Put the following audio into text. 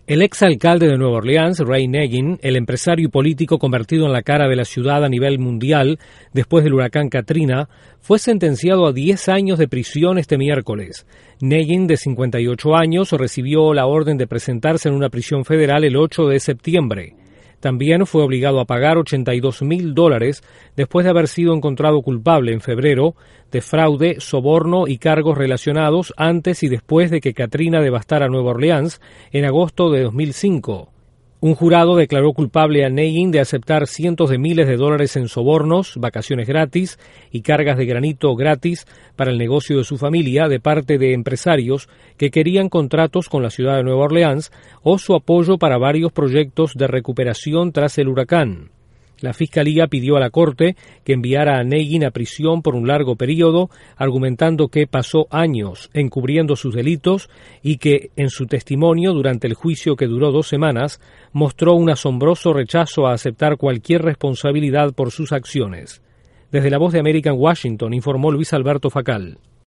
El exalcalde de Nueva Orleans, Ray Nagin, el empresario y político convertido en la cara de la ciudad a nivel mundial después del huracán Katrina, fue sentenciado a 10 años de prisión este miércoles. Nagin, de 58 años, recibió la orden de presentarse en una prisión federal el 8 de septiembre. También fue obligado a pagar $82,000 después de haber sido encontrado culpable en febrero de fraude, soborno y cargos relacionados antes y después de que Katrina devastara Nueva Orleans en agosto de 2005. Un jurado declaró culpable a Nagin de aceptar cientos de miles de dólares en sobornos, vacaciones gratis y cargas de granito gratis para el negocio de su familia de parte de empresarios que querían contratos con la ciudad de Nueva Orleans o su apoyo para varios proyectos de recuperación tras el huracán. La Fiscalía pidió a la Corte que enviara a Nagin a prisión por un largo periodo, argumentando que pasó años encubriendo sus delitos y que, en su testimonio durante el juicio que duró 2 semanas, mostró un asombroso rechazo a aceptar cualquier responsabilidad por sus acciones. Desde La Voz de América en Washington, informó Luis Alberto Facal.